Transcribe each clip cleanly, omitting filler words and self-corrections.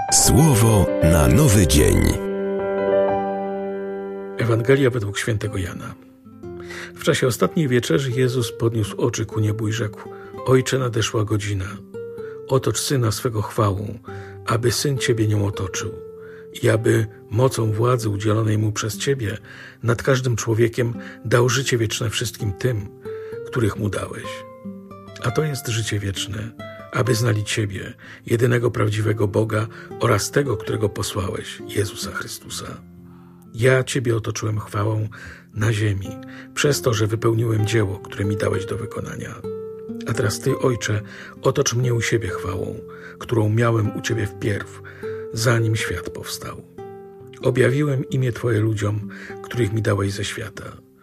Słowo na nowy dzień. Ewangelia według świętego Jana. W czasie ostatniej wieczerzy Jezus podniósł oczy ku niebu i rzekł: Ojcze, nadeszła godzina. Otocz Syna swego chwałą, aby Syn Ciebie nią otoczył i aby mocą władzy udzielonej Mu przez Ciebie nad każdym człowiekiem dał życie wieczne wszystkim tym, których Mu dałeś. A to jest życie wieczne, aby znali Ciebie, jedynego prawdziwego Boga oraz Tego, którego posłałeś, Jezusa Chrystusa. Ja Ciebie otoczyłem chwałą na ziemi, przez to, że wypełniłem dzieło, które mi dałeś do wykonania. A teraz Ty, Ojcze, otocz mnie u siebie chwałą, którą miałem u Ciebie wpierw, zanim świat powstał. Objawiłem imię Twoje ludziom, których mi dałeś ze świata.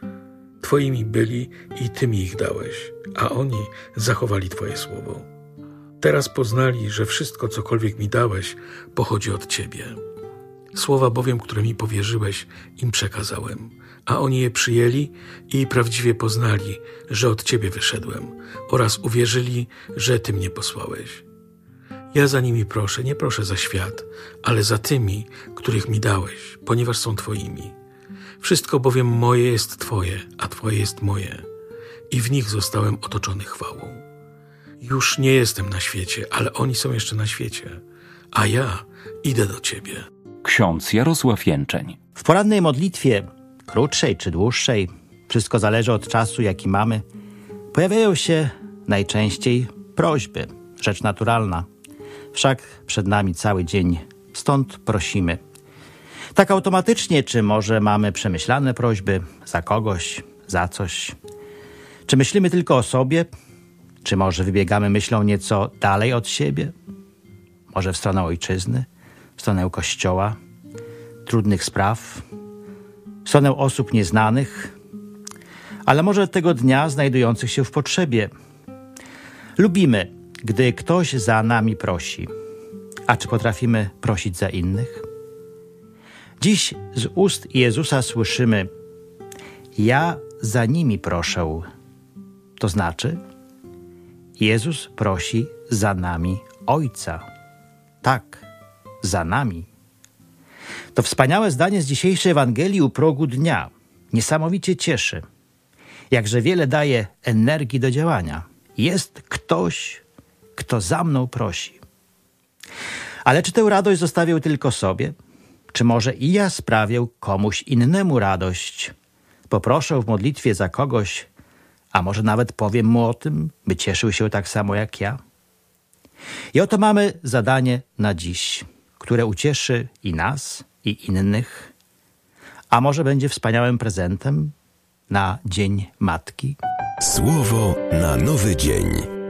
Twoimi byli i Ty mi ich dałeś, a oni zachowali Twoje słowo. Teraz poznali, że wszystko, cokolwiek mi dałeś, pochodzi od Ciebie. Słowa bowiem, które mi powierzyłeś, im przekazałem, a oni je przyjęli i prawdziwie poznali, że od Ciebie wyszedłem oraz uwierzyli, że Ty mnie posłałeś. Ja za nimi proszę, nie proszę za świat, ale za tymi, których mi dałeś, ponieważ są Twoimi. Wszystko bowiem moje jest Twoje, a Twoje jest moje i w nich zostałem otoczony chwałą. Już nie jestem na świecie, ale oni są jeszcze na świecie, a ja idę do Ciebie. Ksiądz Jarosław Jęczeń. W porannej modlitwie, krótszej czy dłuższej, wszystko zależy od czasu, jaki mamy, pojawiają się najczęściej prośby, rzecz naturalna. Wszak przed nami cały dzień, stąd prosimy. Tak automatycznie, czy może mamy przemyślane prośby za kogoś, za coś? Czy myślimy tylko o sobie? Czy może wybiegamy myślą nieco dalej od siebie? Może w stronę ojczyzny, w stronę Kościoła, trudnych spraw, w stronę osób nieznanych, ale może tego dnia znajdujących się w potrzebie. Lubimy, gdy ktoś za nami prosi. A czy potrafimy prosić za innych? Dziś z ust Jezusa słyszymy: ja za nimi proszę. To znaczy, Jezus prosi za nami Ojca. Tak, za nami. To wspaniałe zdanie z dzisiejszej Ewangelii u progu dnia. Niesamowicie cieszy. Jakże wiele daje energii do działania. Jest ktoś, kto za mną prosi. Ale czy tę radość zostawię tylko sobie? Czy może i ja sprawię komuś innemu radość? Poproszę w modlitwie za kogoś, a może nawet powiem mu o tym, by cieszył się tak samo jak ja? I oto mamy zadanie na dziś, które ucieszy i nas, i innych, a może będzie wspaniałym prezentem na Dzień Matki? Słowo na nowy dzień.